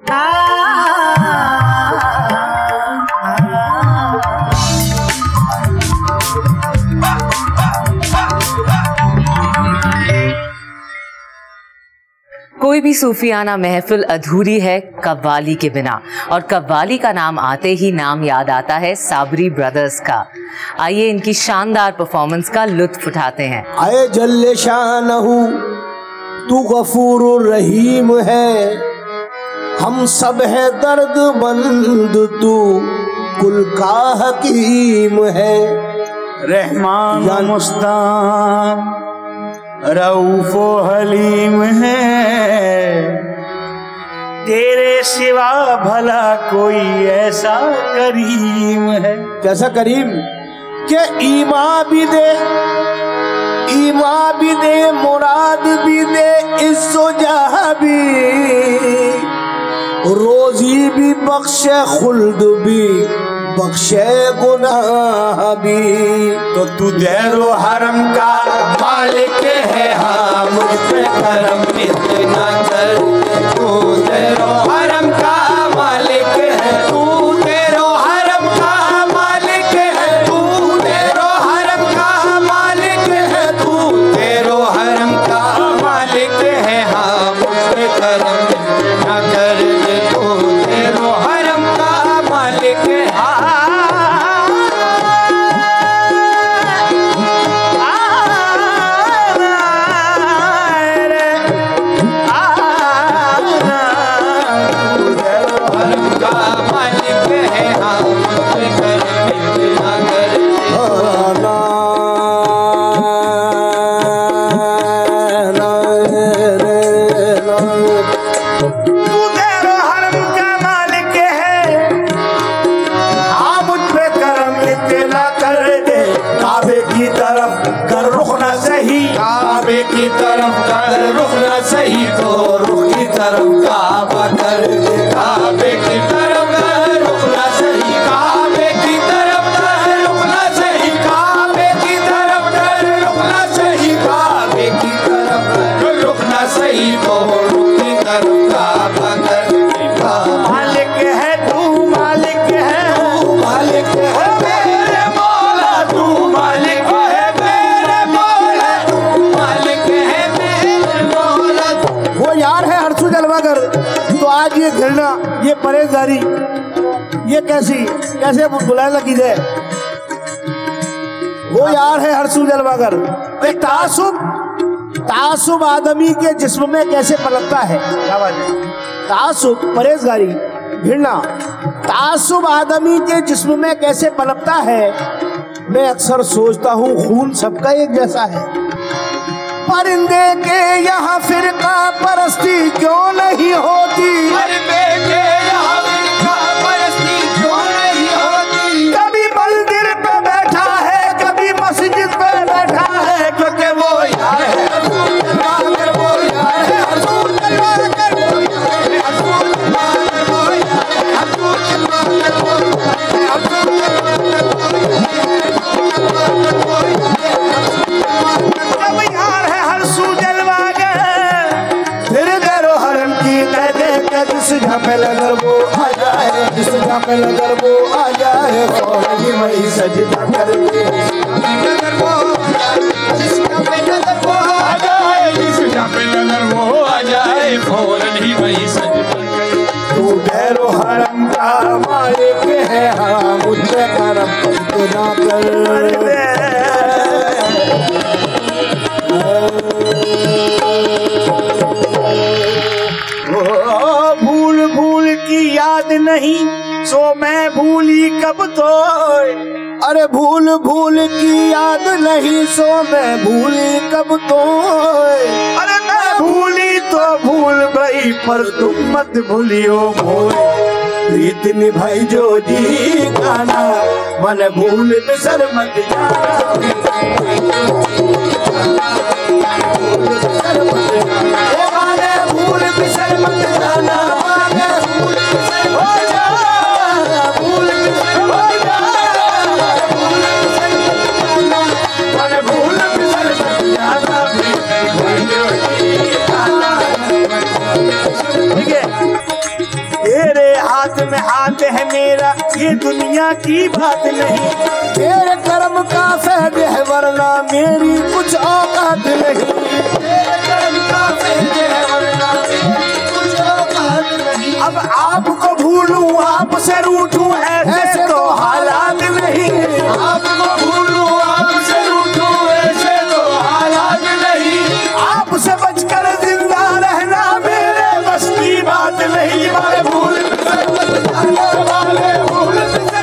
कोई भी सूफियाना महफिल अधूरी है कव्वाली के बिना, और कव्वाली का नाम आते ही नाम याद आता है साबरी ब्रदर्स का। आइए इनकी शानदार परफॉर्मेंस का लुत्फ उठाते हैं। आए जल्ले शानहू तू गफूर रहीम है, हम सब है दर्द बंद तू कुल का हकीम है। रहमान मुस्तान रऊफो हलीम है, तेरे सिवा भला कोई ऐसा करीम है। कैसा करीम के ईमा भी दे मुराद भी दे, इज्जो जहाँ भी रोजी भी बख्शे, खुल्द भी बख्शे, गुनाह भी। तो तू देरो हरम का मालिक है, हाँ मुझ पे करम इतना कर। तू देरो हरम का मालिक है, तू देरो हरम का मालिक है, तू देरो हरम का मालिक है, तू देरो हरम का मालिक है, हाँ मुझ पे करम इतना कर। तू देरो हरम का मालिक है, की तरफ कर रुखना सही, तो रुख की तरफ काबा कर दे। काबे की तरफ कर रुखना सही, काबे की तरफ कर रुखना सही, काबे की तरफ कर रुखना सही, काबे की तरफ कर रुखना सही, तो रुख की तरफ काबा कर दे। मालिक है तू, मालिक है तू, मालिक है मेरे मौला, तू मालिक है मेरे मौला, तू मालिक है मेरे मौला। वो यार है हर्षू जलवागर, तो आज ये घृणा, ये परहेजगारी, ये कैसे बुलाने लगी है। वो यार है हर्षू जलवागर। तासुब आदमी के जिस्म में कैसे पलकता है। क्या बात है। तासुब परहेजगारी घृणा तासुब आदमी के जिस्म में कैसे पलकता है। मैं अक्सर सोचता हूँ खून सबका एक जैसा है। परिंदे के यहाँ फिरका परस्ती क्यों नहीं होती। परिंदे के यहाँ फिरका परस्ती क्यों नहीं होती। कभी मंदिर पे बैठा है, कभी मस्जिद पे बैठा है, क्योंकि वो यार है अगर वो यार है हसूल अगर वो यार है हसूल अगर वो यार है हसूल अगर वो जब यार है हर्षू जलवागर, फिर करो हरम की कह दे के जिस जहाँ पे लगर वो आ जाए, जिस जहाँ पे लगर वो आ जाए, फौरन ही वही सजदा कर दे। अगर वो जिस जहाँ पे नजर वो आ जाए, जिस जहाँ पे नजर वो आ जाए, फौरन ही वही सजदा करे। तू गैरो हरम का मालिक है, हाँ मुझ पे करम इतना कर। भूल भूल की याद नहीं सो मैं भूली कब तो। अरे भूल भूल की याद नहीं सो मैं भूली कब तो। अरे मैं भूली तो भूल गई पर तुम मत भूलियो मोए। प्रीत निभाई जो जी गाना, मन भूल बिसर मत भूल बिसर मत जाना, भूल बिसर हो जा, भूल बिसर हो जा, मन भूल बिसर मत जाना। ठीक है में हाथ है मेरा, ये दुनिया की बात नहीं। तेरे कर्म का फैद है वरना मेरी कुछ औकात नहीं। तेरे कर्म का फैद है वरना मेरी कुछ औकात नहीं। अब आपको भूलूं आपसे रूठूं ऐसे तो हालात नहीं। आपको भूलूं आपसे रूठूं ऐसे तो हालात नहीं। आपसे बचकर जिंदा रहना मेरे बस की बात नहीं। वाले भूल वाले भूल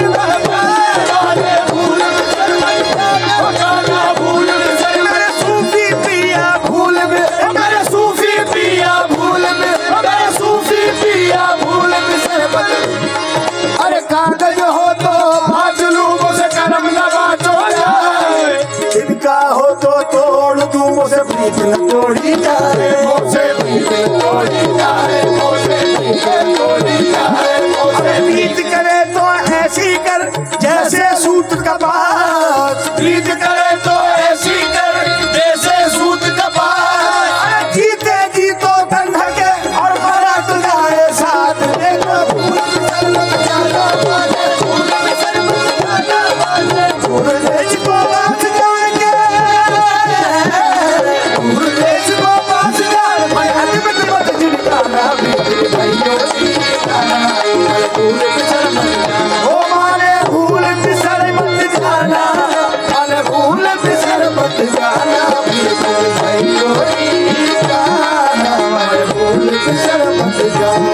मेरे सूफी पिया भूल में, मेरे सूफी पिया भूल में, मेरे सूफी पिया भूल में सरबत। अरे कागज हो तो बाज लूं मुझे करम न बाजो जाए। इनका हो तो तोड़ दूं मुझे प्रीत न तोड़ी जाए। मुझे प्रीत न तोड़ी जाए। मुझे प्रीत न तोड़ी जाए। अरे प्रीत करे तो ऐसी कर जैसे सूत कपास। प्रीत करे तो ऐसी कर जैसे सूत कपास। जीते जी तो कंधा के और बारात गाए साथ। देखो फूल में शरबत जाना वाले, फूल में शरबत जाना वाले। फूल देश को बात जान के, फूल देश को बात जान। मैं अजमत मत जिनकाना मेरे भाइयों की गाना। मैं फूल में शरबत जाना, ओ माने फूल में शरबत जाना, माने फूल में शरबत जाना। मेरे भाइयों की गाना, मैं फूल में शरबत जाना।